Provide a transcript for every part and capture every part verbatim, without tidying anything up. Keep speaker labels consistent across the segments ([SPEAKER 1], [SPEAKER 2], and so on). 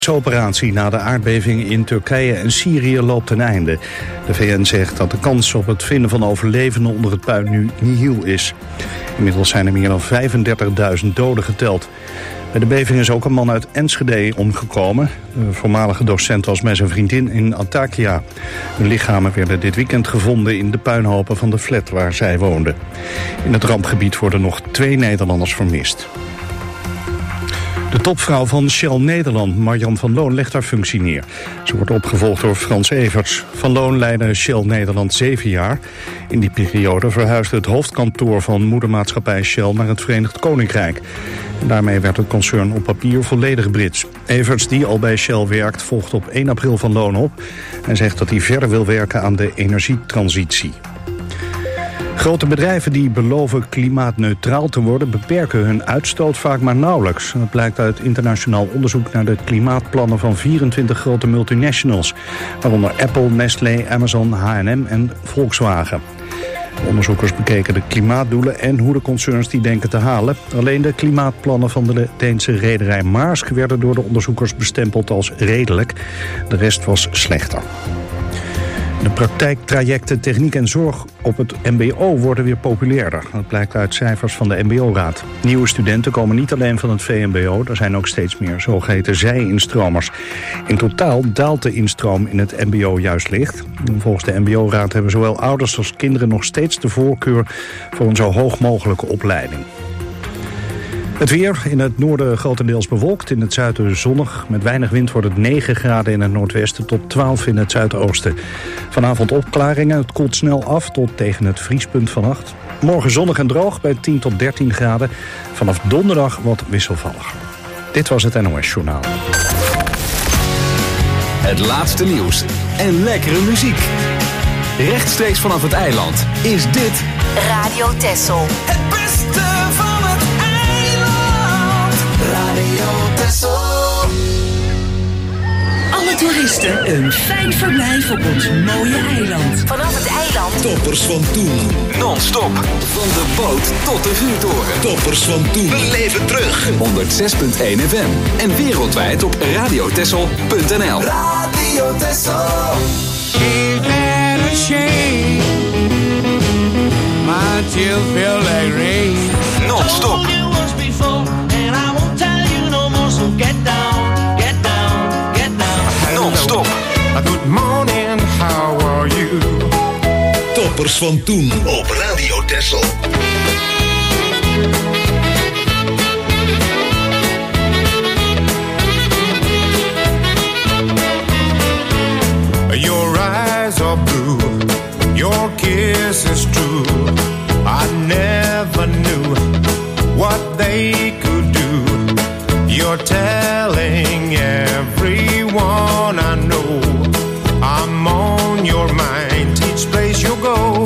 [SPEAKER 1] De operatie na de aardbeving in Turkije en Syrië loopt ten einde. De V N zegt dat de kans op het vinden van overlevenden onder het puin nu nihil is. Inmiddels zijn er meer dan vijfendertigduizend doden geteld. Bij de beving is ook een man uit Enschede omgekomen. De voormalige docent was met zijn vriendin in Antakya. Hun lichamen werden dit weekend gevonden in de puinhopen van de flat waar zij woonden. In het rampgebied worden nog twee Nederlanders vermist. De topvrouw van Shell Nederland, Marjan van Loon, legt haar functie neer. Ze wordt opgevolgd door Frans Everts. Van Loon leidde Shell Nederland zeven jaar. In die periode verhuisde het hoofdkantoor van moedermaatschappij Shell naar het Verenigd Koninkrijk. En daarmee werd het concern op papier volledig Brits. Everts, die al bij Shell werkt, volgt op één april Van Loon op en zegt dat hij verder wil werken aan de energietransitie. Grote bedrijven die beloven klimaatneutraal te worden beperken hun uitstoot vaak maar nauwelijks. Dat blijkt uit internationaal onderzoek naar de klimaatplannen van vierentwintig grote multinationals. Waaronder Apple, Nestlé, Amazon, H en M en Volkswagen. De onderzoekers bekeken de klimaatdoelen en hoe de concerns die denken te halen. Alleen de klimaatplannen van de Deense rederij Maersk werden door de onderzoekers bestempeld als redelijk. De rest was slechter. De praktijktrajecten techniek en zorg op het mbo worden weer populairder. Dat blijkt uit cijfers van de mbo-raad. Nieuwe studenten komen niet alleen van het V M B O, er zijn ook steeds meer zogeheten zij-instromers. In totaal daalt de instroom in het mbo juist licht. Volgens de mbo-raad hebben zowel ouders als kinderen nog steeds de voorkeur voor een zo hoog mogelijke opleiding. Het weer, in het noorden grotendeels bewolkt, in het zuiden zonnig. Met weinig wind wordt het negen graden in het noordwesten tot twaalf in het zuidoosten. Vanavond opklaringen, het koelt snel af tot tegen het vriespunt vannacht. Morgen zonnig en droog bij tien tot dertien graden. Vanaf donderdag wat wisselvalliger. Dit was het N O S Journaal.
[SPEAKER 2] Het laatste nieuws en lekkere muziek. Rechtstreeks vanaf het eiland is dit
[SPEAKER 3] Radio Texel.
[SPEAKER 4] Het beste van het eiland. Radio Texel.
[SPEAKER 3] Alle toeristen een fijn verblijf op ons mooie eiland. Vanaf het eiland.
[SPEAKER 5] Toppers van toen.
[SPEAKER 2] non-stop van de boot tot de vuurtoren.
[SPEAKER 5] Toppers van toen. We leven terug.
[SPEAKER 2] honderd zes komma één F M en wereldwijd op radiotessel punt n l.
[SPEAKER 4] Radio Texel.
[SPEAKER 6] Ain't that a shame? My tears feel like rain.
[SPEAKER 2] Non-stop. Non-stop.
[SPEAKER 6] Good morning, how are you?
[SPEAKER 5] Toppers van toen op Radio Texel.
[SPEAKER 6] Your eyes are blue, your kiss is true. I never knew what they could do. You're telling everyone I know I'm on your mind each place you go.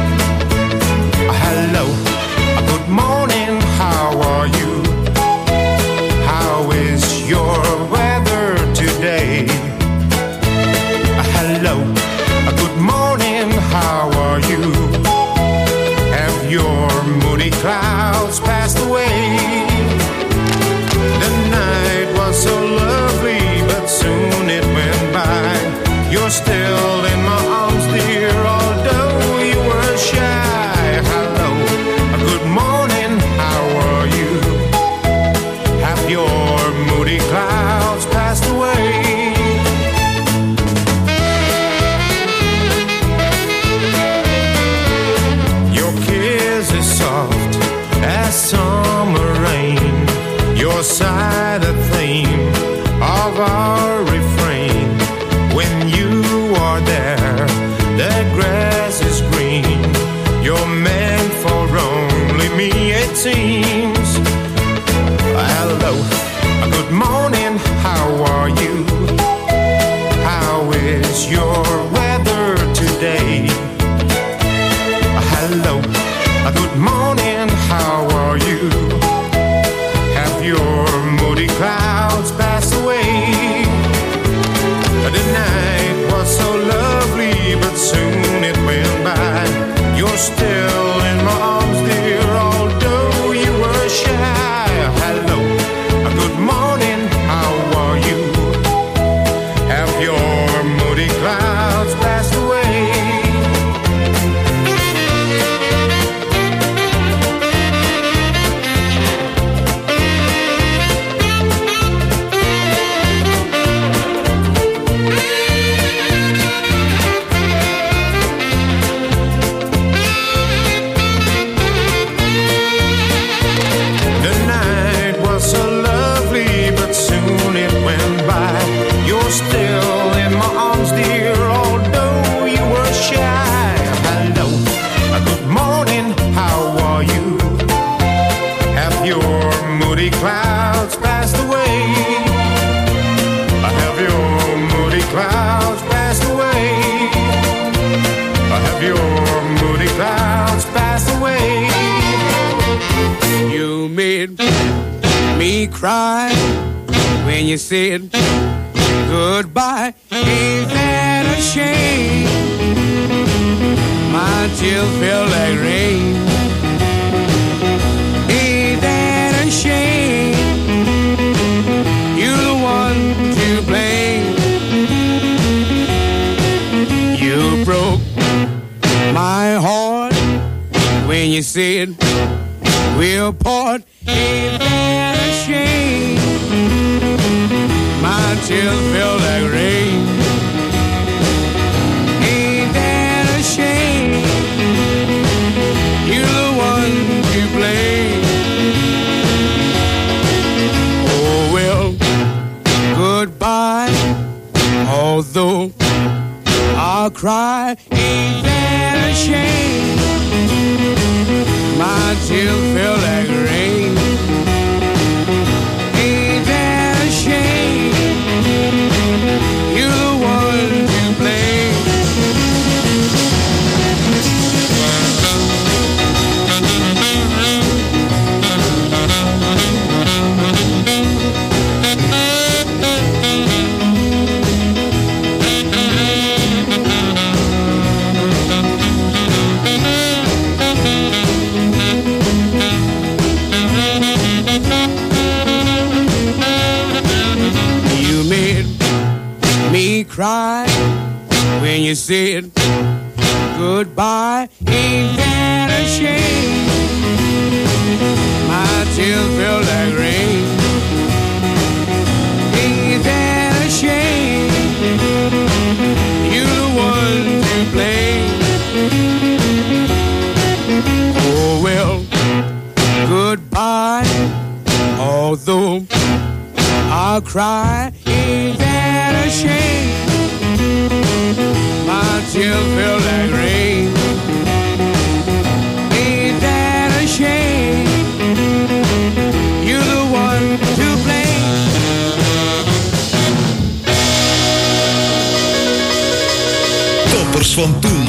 [SPEAKER 6] Hello, good morning, how are you? How is your weather today? Hello, good morning, how are you? Have your moody clouds passed away? The night was so lovely, but soon it went by. You're still in my arms, dear, although you were shy. Hello, good morning, how are you? Have your moody clouds passed away? Soft as summer rain, your side a theme of our refrain. When you are there, the grass is green. You're meant for only me, it seems. Hello, good morning, how are you? How is your weather today? Hello, good morning, how are you? Have your moody clouds passed away? cry when you said goodbye. Ain't that a shame? My tears feel like rain. Ain't that a shame? You're the one to blame. You broke my heart when you said we'll part. Ain't that a shame? My tears feel like rain. Ain't that a shame? You're the one to blame. Oh well, goodbye. Although I'll cry, ain't that a shame? My tears feel like rain. Ain't that a shame? You're the one to blame. Cry when you said goodbye. Ain't that a shame? My tears feel like rain. Ain't that a shame? You're the one to blame. Oh well, goodbye. Although I'll cry, ain't that a shame? My tears feel like rain. Ain't that a shame? You're the one to blame.
[SPEAKER 5] Toppers van toen.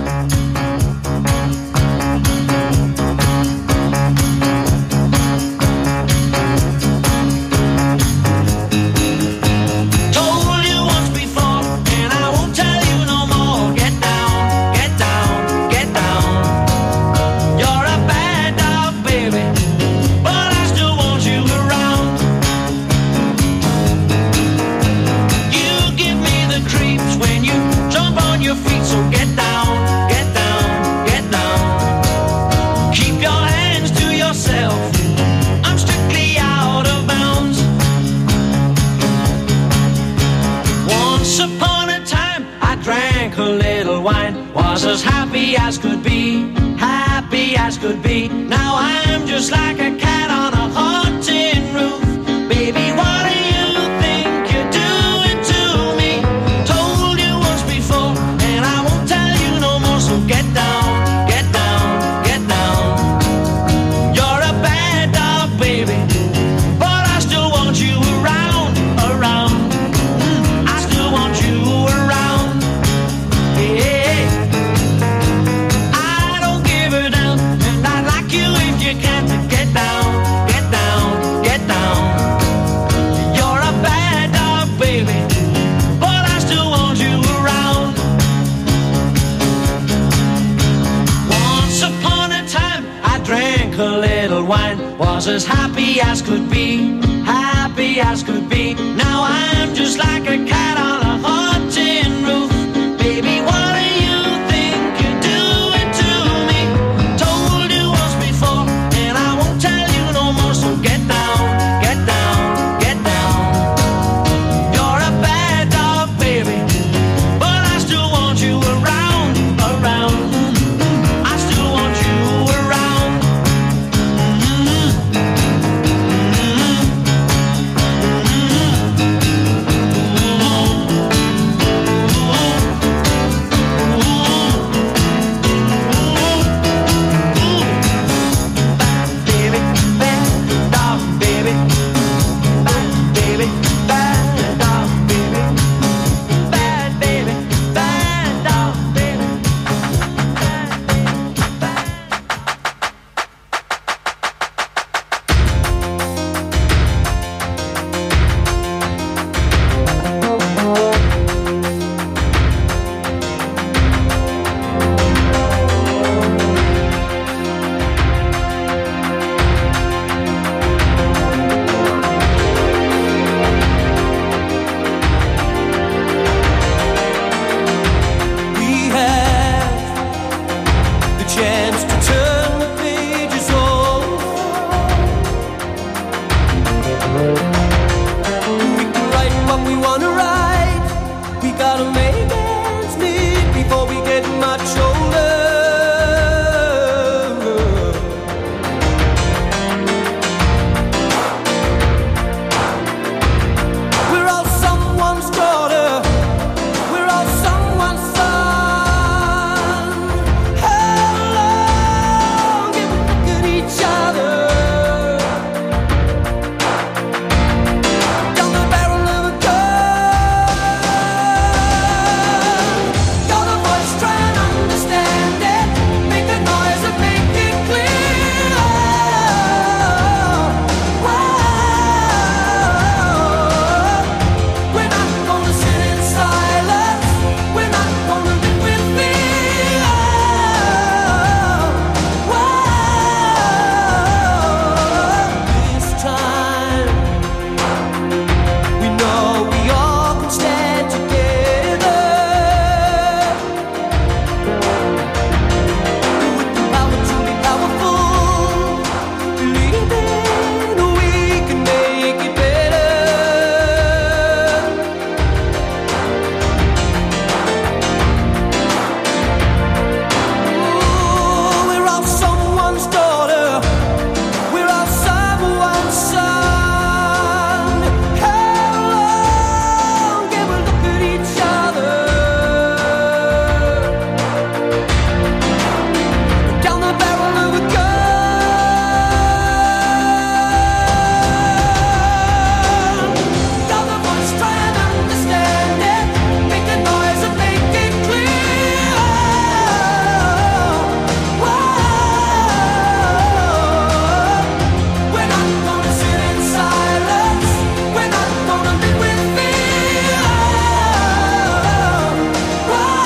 [SPEAKER 7] Was as happy as could be, happy as could be. Now I'm just like a cat on a hot tin roof. Baby, what do you think you're doing to me? Told you once before, and I won't tell you no more. So get down, get down, get down. You're a bad dog, baby, but I still want you around, around. Mm, I still want you around. Yeah. Was as happy as could be, happy as could be. Now I'm just like a cat on a hot tin roof. Baby, what do you think you're doing to me? Told you once before, and I won't tell you no more. So get down, get down, get down. You're a bad dog, baby, but I still want you around, around. I still want you around. Mm-hmm.
[SPEAKER 8] we wanna ride, we gotta make ends meet before we get much older. We're all someone's daughter, we're all someone's son. How long can we look at each other? Down the barrel of a gun. You're the voice, try and understand it. Make a noise and make it clear. Wow. We're not gonna sit in silence. We're not gonna live with fear. Wow. This time we know we all can stand together. With the power to be powerful, believing we can make it better. Ooh, we're all someone's daughter, we're all someone's son. How long can we look at each other? Down the barrel of a gun. You're the voice, try and understand it. Make a noise and make it clear. Wow. We're not gonna sit in silence. We're not gonna live with fear. Wow.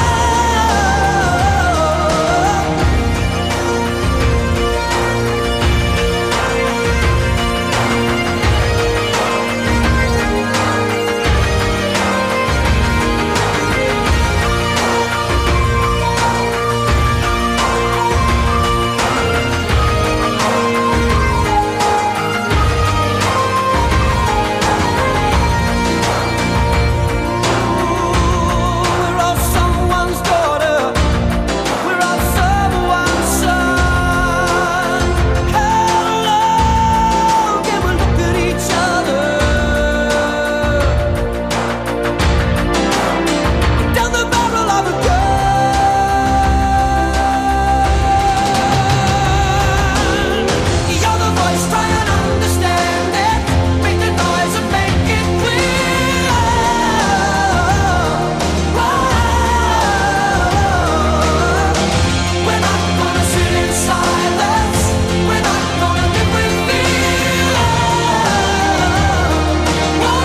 [SPEAKER 8] We're all someone's daughter, we're all someone's son. How long can we look at each other? Down the barrel of a gun. You're the voice, try and understand it. Make the noise and make it clear. Wow. We're not gonna sit in silence. We're not gonna live with fear. Wow.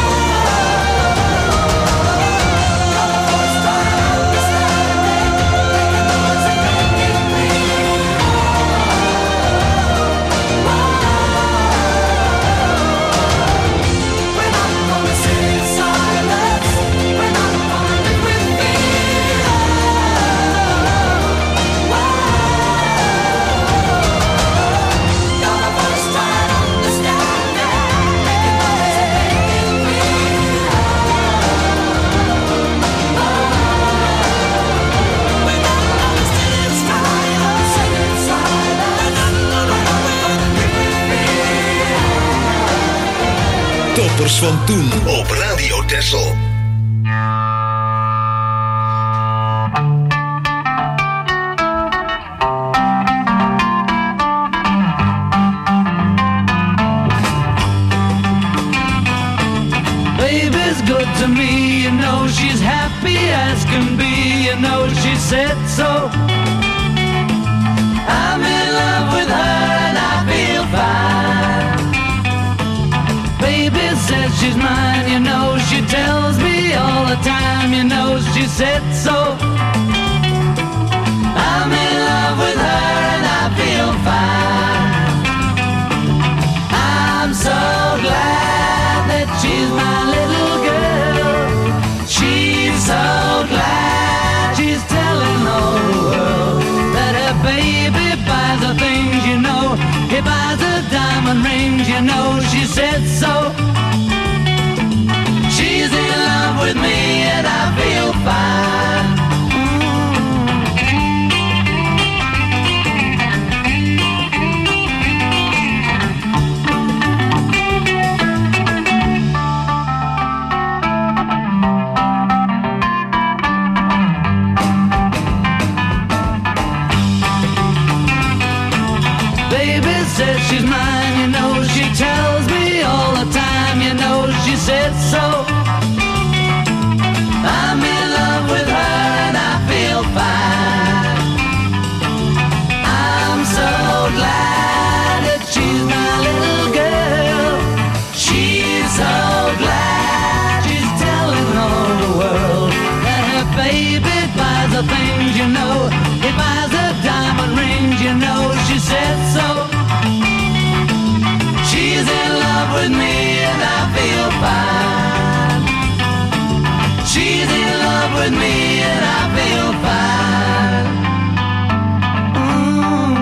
[SPEAKER 8] You're the voice, try and understand it. Make the noise and make it clear. We're not gonna sit in silence. We're not gonna live with fear. You're the voice, try and understand it. Make a noise and make it clear. We're not gonna sit in silence. Sit in silence. We're not gonna live with fear.
[SPEAKER 5] Toppers van toen op Radio Texel.
[SPEAKER 7] Baby's good to me, you know she's happy as can be, you know she said so. I'm in love with her and I feel fine. Baby says she's mine, you know she tells me all the time, you know she said so. I'm in love with her and I feel fine. I'm so glad that she's my little girl. She's so glad she's telling all the world that her baby buys her things, you know. He buys her diamond rings, you know she said so. She's in
[SPEAKER 4] She's in love with me and I feel fine. Mm.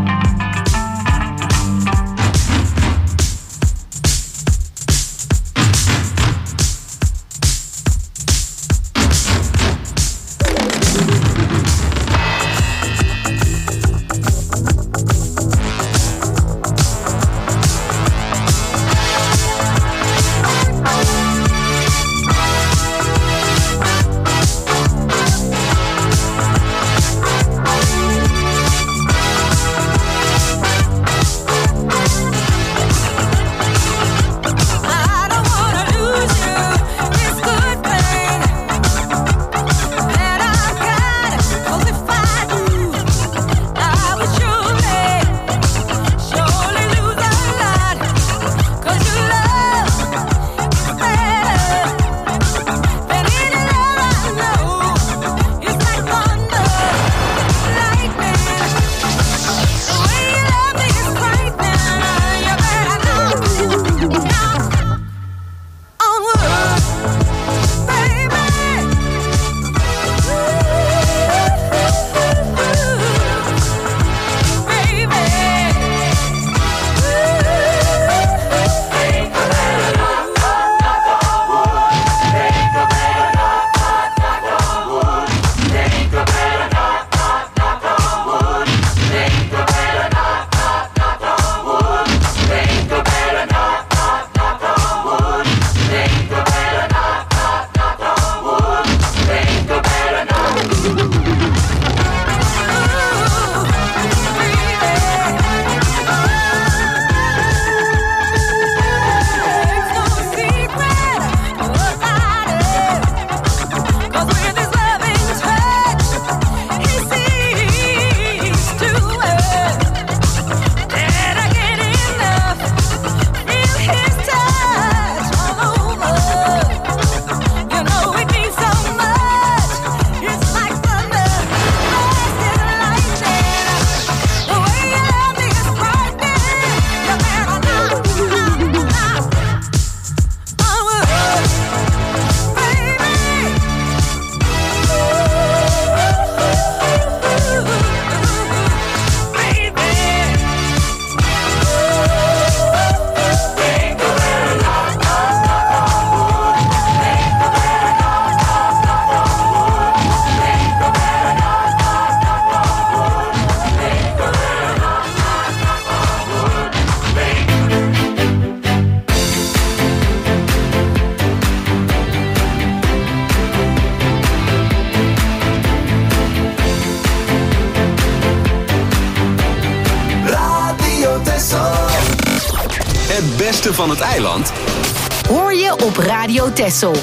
[SPEAKER 2] Het beste van het eiland
[SPEAKER 3] hoor je op Radio Texel.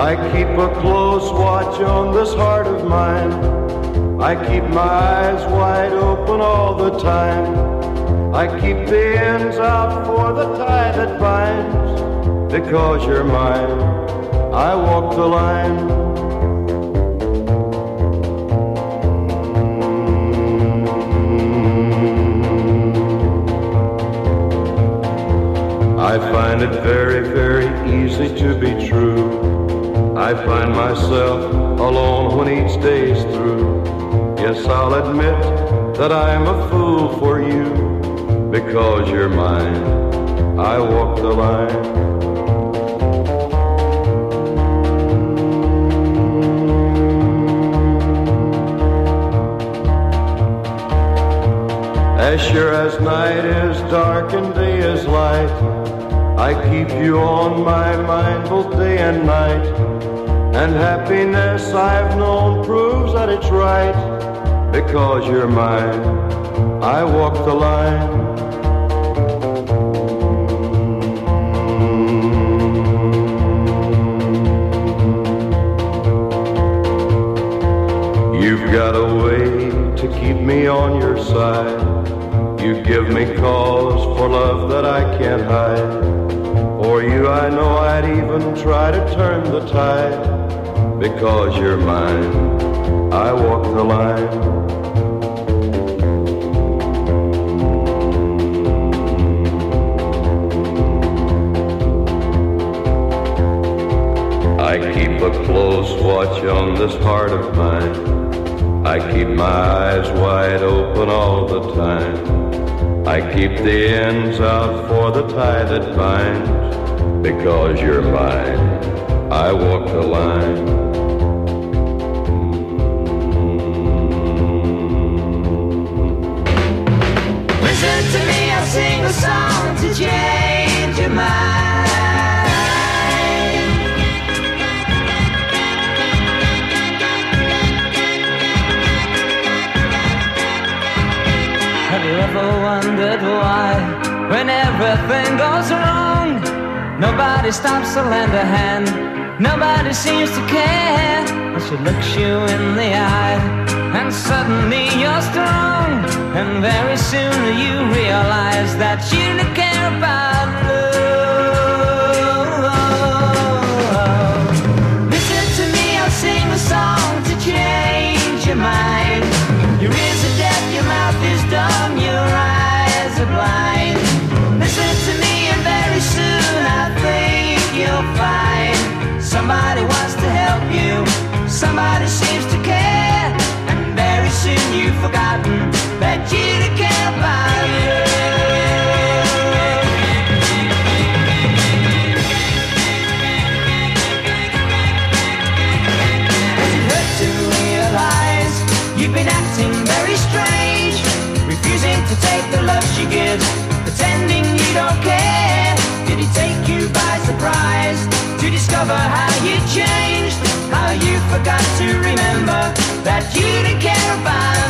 [SPEAKER 9] I keep a close watch on this heart of mine. I keep my eyes wide open all the time. I keep the ends out for the tie that binds. Because you're mine, I walk the line. I find it very, very easy to be true. I find myself alone when each day's through. Yes, I'll admit that I'm a fool for you. Because you're mine, I walk the line. As sure as night is dark and day is light, I keep you on my mind both day and night. And happiness I've known proves that it's right. Because you're mine, I walk the line. You've got a way to keep me on your side. You give me cause for love that I can't hide. For you I know I'd even try to turn the tide. Because you're mine, I walk the line. I keep a close watch on this heart of mine. I keep my eyes wide open all the time. I keep the ends out for the tie that binds. Because you're mine, I walk the line.
[SPEAKER 4] Listen to me, I'll sing a song to change your mind.
[SPEAKER 8] Have you ever wondered why, when everything goes wrong, nobody stops to lend a hand, nobody seems to care, and she looks you in the eye, and suddenly you're strong, and very soon you realize that you don't care about love. Listen to me, I'll sing a song to change your mind. Your ears are deaf, your mouth is dumb, your eyes are blind. Listen to me and very soon I think you'll find somebody wants to help you, somebody seems to care, and very soon you've forgotten that you don't care about love. Does it hurt to realize you've been acting very strange, refusing to take the love she gives, pretending you don't care? Did he take you by surprise to discover how you changed, how you forgot to remember that you didn't care about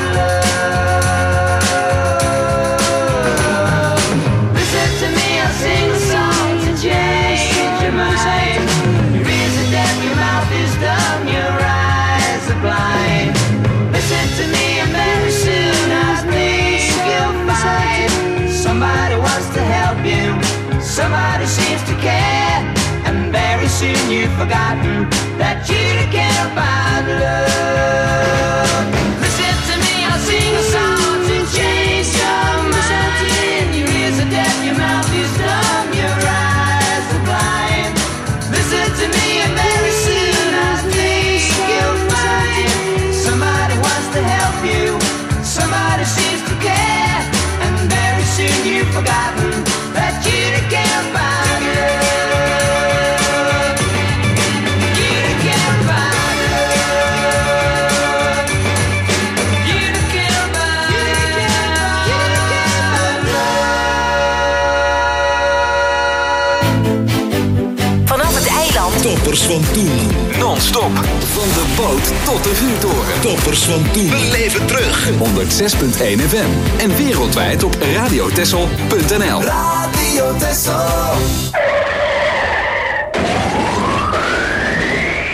[SPEAKER 8] love? Listen to me, I'll sing a song to change your mind. Your ears are deaf, your mouth is dumb, your eyes are blind. Listen to me and very soon I think you'll find somebody wants to help you, somebody seems to care, and very soon you've forgotten that you don't care about love. Listen to me, I'll sing a song to change your mind. Your ears are deaf, your mouth is dumb, your eyes are blind. Listen to me and very soon I think you'll find somebody wants to help you, somebody seems to care, and very soon you've forgotten that you don't care about love. You don't care about love. You don't care about love.
[SPEAKER 3] Vanaf het eiland.
[SPEAKER 5] Toppers van toen.
[SPEAKER 2] Non-stop. Van de boot tot de vuurtoren.
[SPEAKER 5] Toppers van toen. We leven terug.
[SPEAKER 2] honderd zes punt één F M. En wereldwijd op radio texel punt n l.
[SPEAKER 8] Radio Texel.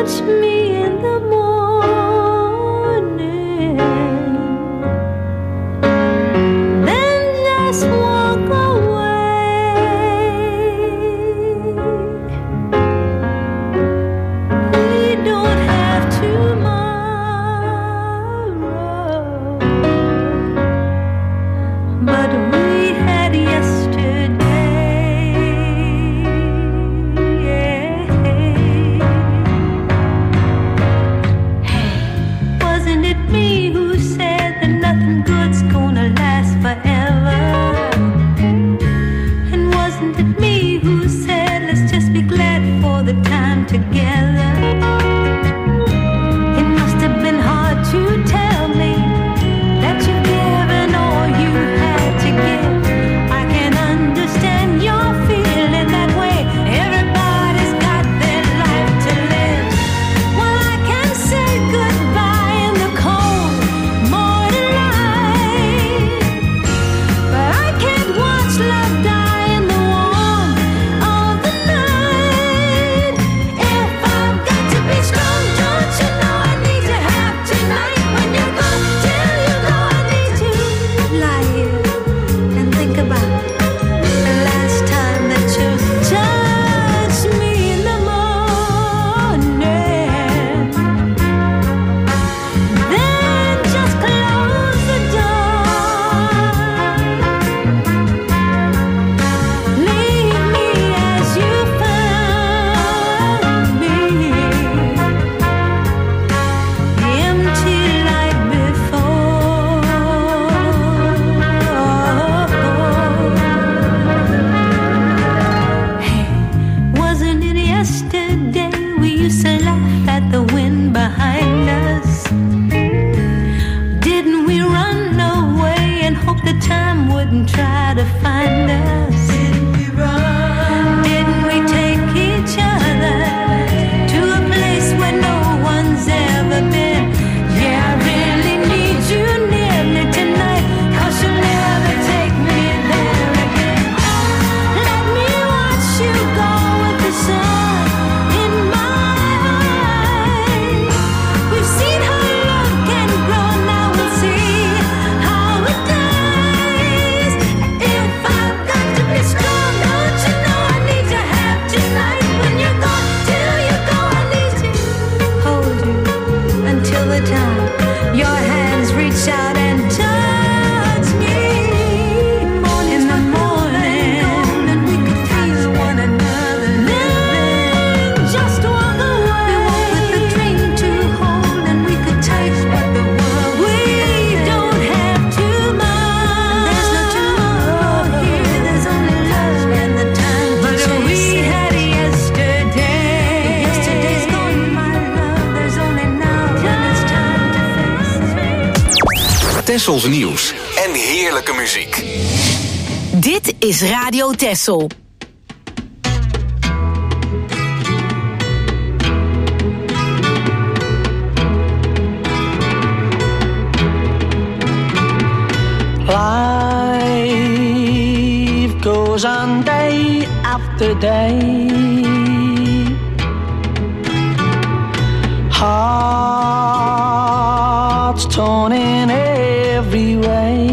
[SPEAKER 10] touch me in the morning, then just walk away. We don't have tomorrow, but we had yesterday. Wasn't it me who said that nothing good's gonna last forever? And wasn't it me who said let's just be glad for the time together? It must have been hard to tell me that you've given all you had to give. I can understand your feeling that way. Everybody's got their life to live. Well, I can say goodbye in the cold morning light, but I can't watch love die in the warmth of the night. If I've got to be strong, don't you know I need to have tonight? When you're gone, till you go, I need to lie here and think about the last time that you touched me in the morning. Then just close the door. Leave me as you found me, empty like before. Hey, wasn't it yesterday we used to laugh at the wind behind us? Didn't we run away and hope the time wouldn't try to find us? Didn't we run? Didn't we take each other to a place where no one's ever been? Yeah, I really need you near me tonight, 'cause you'll never take me there again. Let me watch you go with the sun in my eyes. We've seen how love can grow, now we'll see how it dies. If I've got to be strong, don't you know I need to have tonight? When you're gone, till you go, I need to hold you until the time your hands reach out and touch me in the morning, and we could feel one another. Then just walk away. We walk with a dream to hold, and we could taste what the world. We don't have tomorrow. There's no tomorrow here. There's only love and the time to chase. But we had yesterday. Yesterday's gone, my love. There's only now, and it's time to face it.
[SPEAKER 2] Tessels nieuws en heerlijke muziek.
[SPEAKER 3] Dit is Radio Tessel.
[SPEAKER 8] Life goes on day after day. Hearts torn in every way.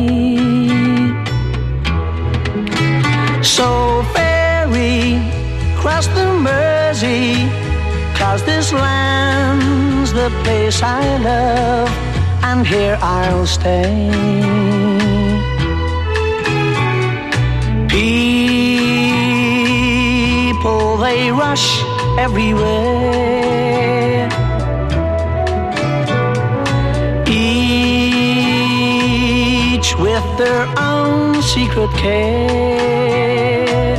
[SPEAKER 8] So ferry cross the Mersey, 'cause this land's the place I love, and here I'll stay. People, they rush everywhere, each with their own secret care.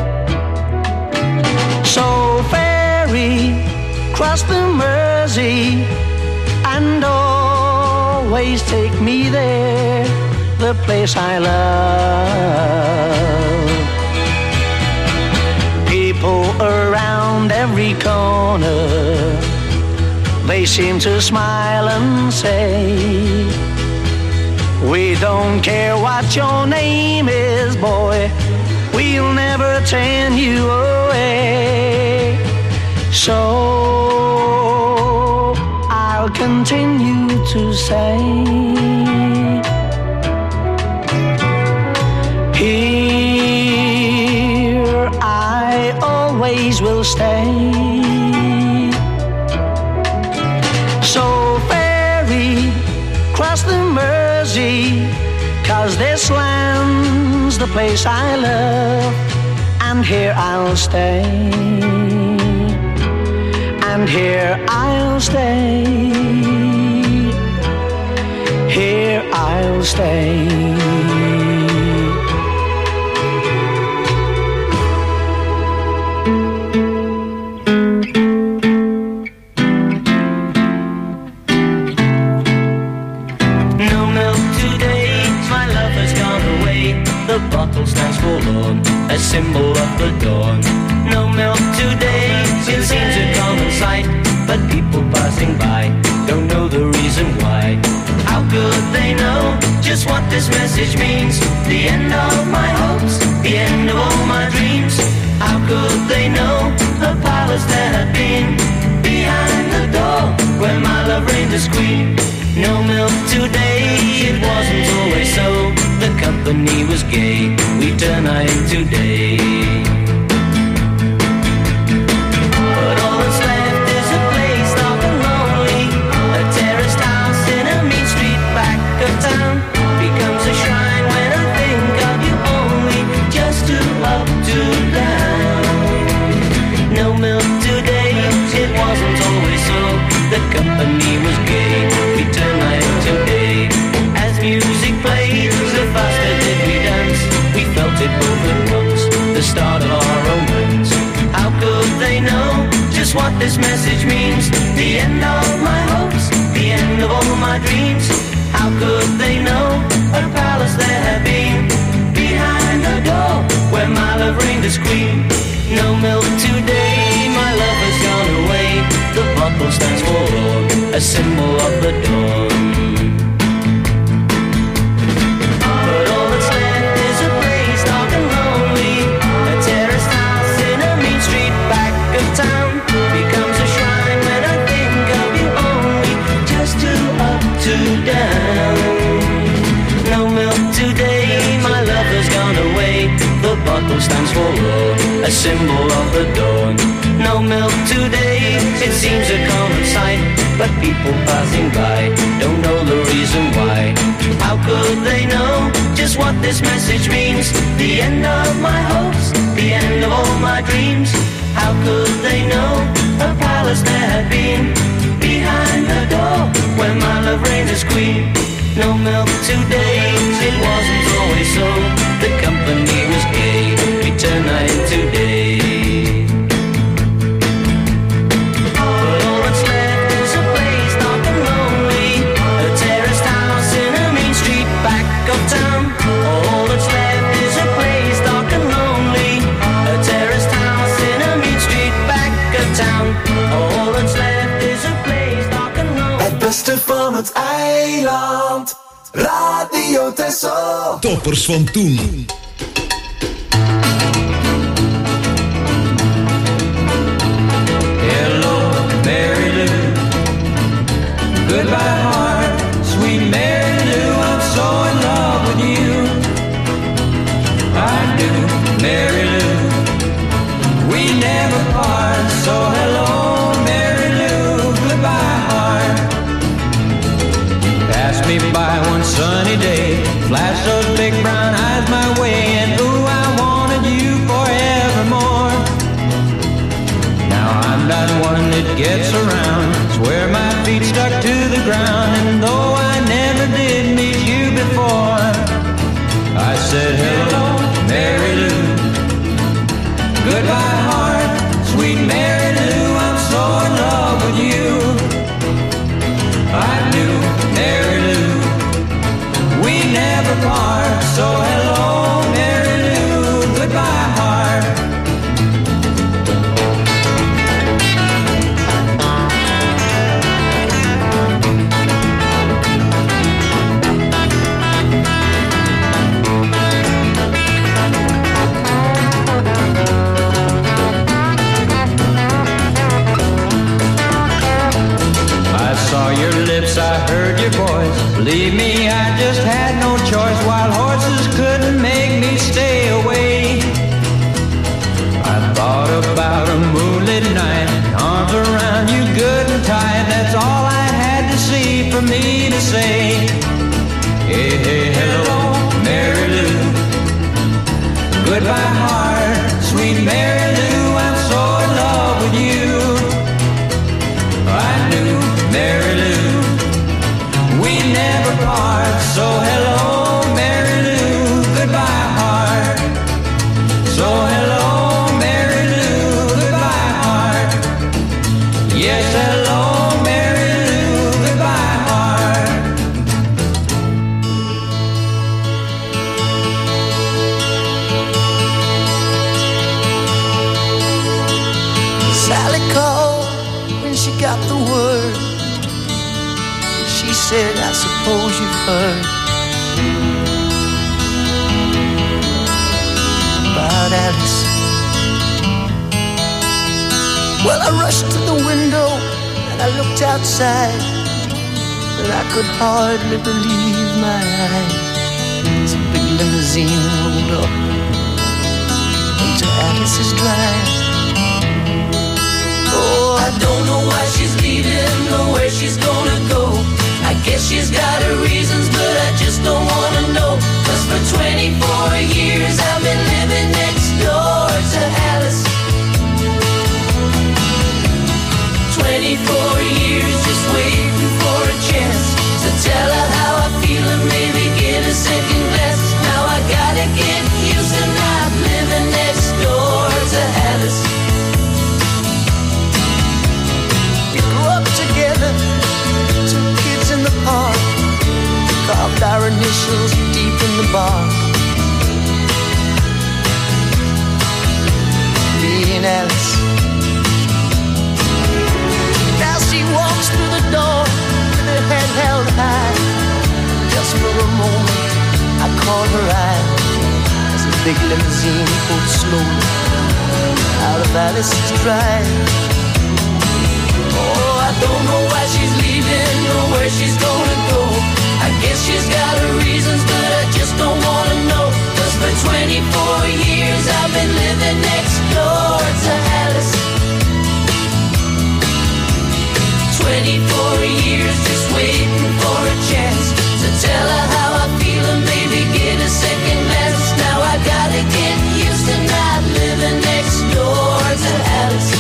[SPEAKER 8] So ferry cross the Mersey and always take me there, the place I love. People around every corner, they seem to smile and say, we don't care what your name is, boy, we'll never turn you away. So
[SPEAKER 11] I'll continue to say, here I always will stay. So ferry, cross the Mersey, 'cause this land's the place I love, and here I'll stay, and here I'll stay, here I'll stay.
[SPEAKER 7] The bottle stands forlorn, a symbol of the dawn. No milk today, it seems a common sight, but people passing by don't know the reason why. How could they know just what this message means? The end of my hopes, the end of all my dreams. How could they know a palace there had been behind the door where my love reigned as queen? No milk today, it wasn't always so. The company was gay, we turn night into day. But all that's left is a place dark and lonely. A terraced house in a mean street back of town becomes a shrine when I think of you only. Just too up, too down. No milk today, it wasn't always so. The company was gay, we turn night into day. As music played, the faster did we dance. We felt it both at once, the start of our romance. How could they know just what this message means? The end of my hopes, the end of all my dreams. How could they know a palace there had been behind the door where my love reigned as queen? No milk today, my love has gone away. The bottle stands forlorn, a symbol of the dawn. But all that's left is a place dark and lonely. A terraced house in a mean street back of town becomes a shrine when I think of you only. Just too up, too down. No milk today, my love has gone away. The bottle stands forlorn, a symbol of the dawn. No milk today, it seems a common sight, but people passing by don't know the reason why. How could they know just what this message means? The end of my hopes, the end of all my dreams. How could they know a palace there had been behind the door where my love reigned as queen? No milk today, it wasn't always so. The company was gay, we turned night into day. But all that's left is a place dark and lonely. A terraced house in a mean street back of town. All that's left is a place dark and lonely. A terraced house in a mean street back of town. All that's left is a place dark and lonely.
[SPEAKER 12] Het beste van het eiland. Radio Texel.
[SPEAKER 5] Toppers van toen.
[SPEAKER 8] Hello, Mary Lou. Goodbye, heart, sweet Mary Lou. I'm so in love with you. I do, Mary Lou. We never part. So hello, Mary Lou. Goodbye, heart. Pass me by one sunny day. Flash those big brown eyes my way, and ooh, I wanted you forevermore. Now I'm not one that gets around, swear my feet stuck to the ground, and though I never did meet you before, I said hello, Mary Lou. Goodbye, heart, sweet Mary Lou. I'm so in love with you. I do, Mary Lou. We never part, so hello, Mary Lou. Goodbye, heart.
[SPEAKER 7] lips I heard your voice. Believe me, I just had no choice. Wild horses couldn't make me stay away. I thought about a moonlit night, arms around you good and tight. That's all I had to see for me to say. Hey, hey, hello, Mary Lou. Goodbye, heart, sweet Mary Lou. I'm so in love with you. I knew Mary Lou, we never part. So hello, Mary Lou. Goodbye, heart. So hello, Mary Lou. Goodbye, heart. Yes, hello, Mary Lou. Goodbye, heart.
[SPEAKER 8] Sally called when she got the word. She said, I suppose you've heard about Alice. Well, I rushed to the window and I looked outside, but I could hardly believe my eyes. As a big limousine rolled up into Alice's drive. Oh, I don't know why she's leaving or where she's gonna go. I guess she's got her reasons, but I just don't wanna know. Cause for twenty-four years I've been living next door to Alice. twenty-four years just waiting for a chance to tell her how I feel and maybe get a second glance. Now I gotta get used to not living next door to Alice. We grew up together, two kids in the park, carved our initials deep in the bark. Me and Alice. Now she walks through the door with her head held high. Just for a moment I caught her eye as the big limousine pulled slowly out of Alice's drive. Oh, I don't know why she's leaving or where she's gonna go. I guess she's got her reasons, but I just don't wanna know. Cause for twenty-four years I've been living next door to Alice. twenty-four years just waiting for a chance to tell her how I feel and maybe get a second glance. Now I gotta get used to not living next door to Alice.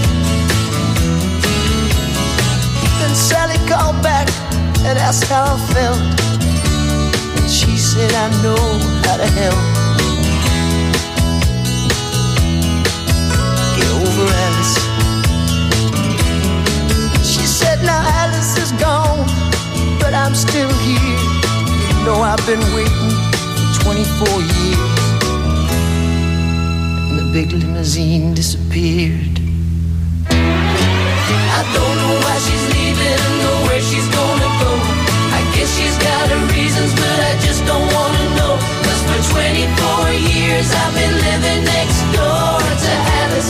[SPEAKER 8] Then Sally called back and asked how I felt, and she said I know how to help. Get over Alice. She said now Alice is gone, but I'm still here. You know I've been waiting for twenty-four years. And the big limousine disappeared. I don't know why she's leaving or where she's gonna go. I guess she's got her reasons, but I just don't wanna know. Cause for twenty-four years I've been living next door to Alice.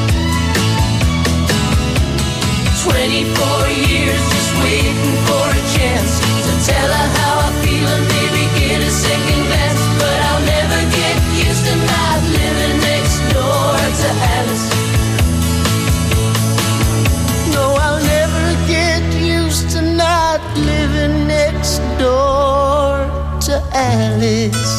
[SPEAKER 8] twenty-four years just waiting for a chance to tell her how I feel and maybe get a second glance. But I'll never get used to not living next door to Alice. No, I'll never get used to not living next door to Alice.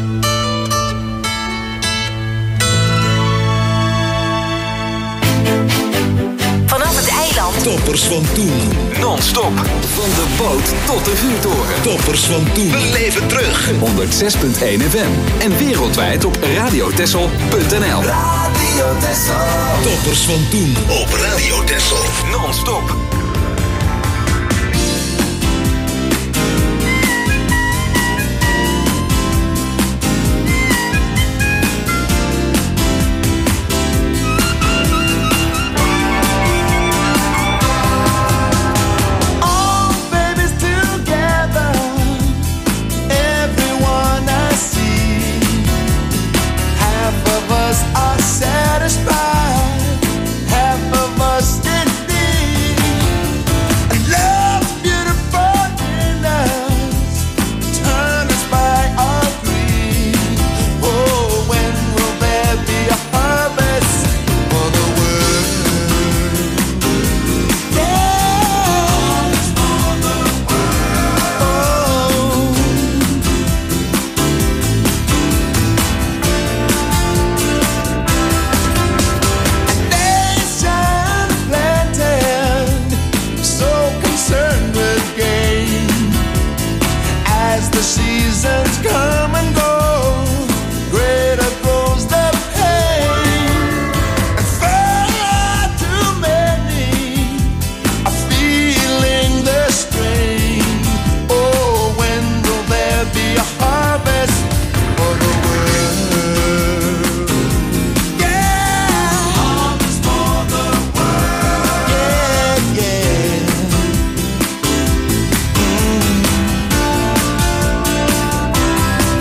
[SPEAKER 3] Vanaf het eiland.
[SPEAKER 5] Toppers van toen.
[SPEAKER 2] Non-stop. Van de boot tot de vuurtoren.
[SPEAKER 5] Toppers van toen. Beleef het terug.
[SPEAKER 2] honderd zes punt één F M. En wereldwijd op radiotessel punt n l.
[SPEAKER 12] Radio Tessel.
[SPEAKER 5] Toppers van toen op Radio Tessel.
[SPEAKER 2] Non-stop.
[SPEAKER 8] Satisfied, half of us did.
[SPEAKER 13] the seasons come and go, greater grows the pain. And far too many are feeling the strain. Oh, when will there be a harvest for the world? Yeah, harvest for the world. Yeah, yeah. Mm.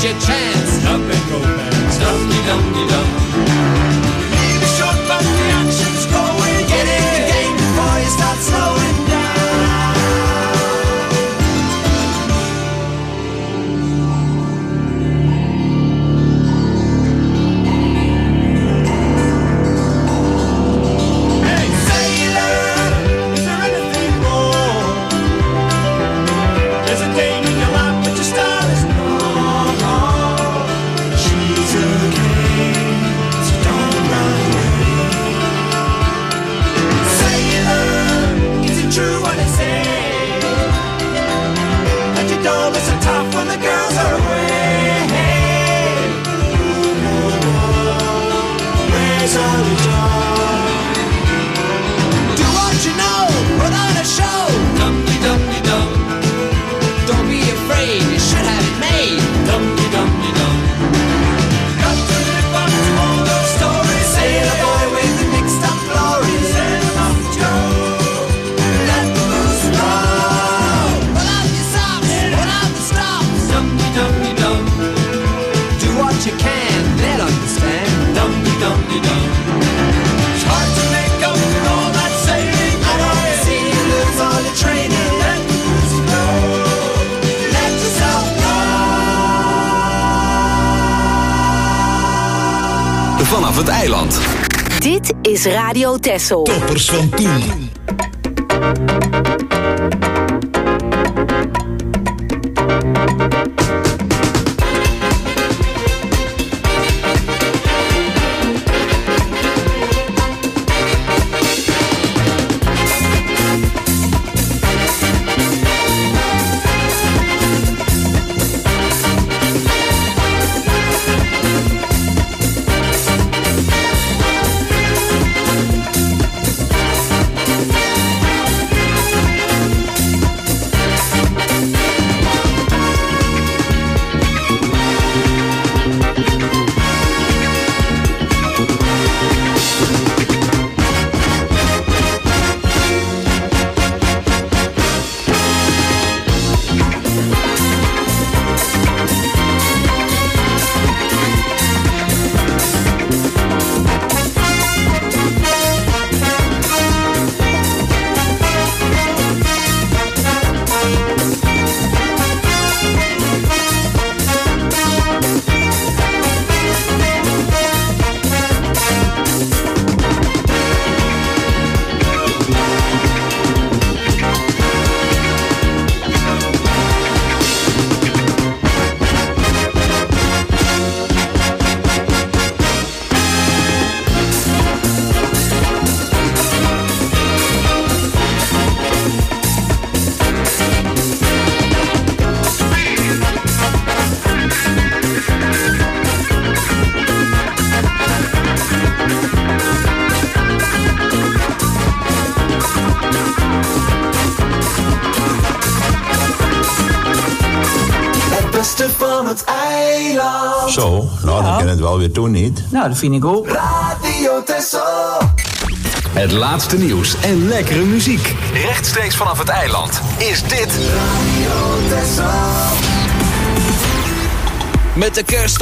[SPEAKER 14] Now's your chance. Stop and go back. Stum-de-dum-de-dum. Maybe short, but the action's going. Get in the game before you start slowing down. Hey, sailor, is there anything more? There's a date in your life, but your style is wrong. She's a king, so don't run away. Sailor, is it true what they say? That you don't listen tough when the girls are away. Where's all the joy? Do what you know, put on a show. Dum-de-dum-de-dum. Don't be afraid, you should have it made. Dum-de-dum-de-dum. Got to live up to all those stories. Sail a boy with the mixed up glories. Sail them off Joe. Let the blues roll. Put on your socks, put on the stops. Dum-de-dum-de-dum. Do what you can, they'll understand. Dum-de-dum-de-dum. It's hard to make up for all that sailing. I don't see you lose all your training. Let the blues go. Let yourself go.
[SPEAKER 2] Vanaf het eiland.
[SPEAKER 3] Dit is Radio Texel.
[SPEAKER 5] Toppers van toen.
[SPEAKER 15] Zo, nou dan kan het wel weer doen, niet?
[SPEAKER 16] Nou, dat vind ik ook.
[SPEAKER 12] Radio Texel.
[SPEAKER 2] Het laatste nieuws en lekkere muziek. Rechtstreeks vanaf het eiland is dit
[SPEAKER 12] Radio Texel.
[SPEAKER 2] met de kerst.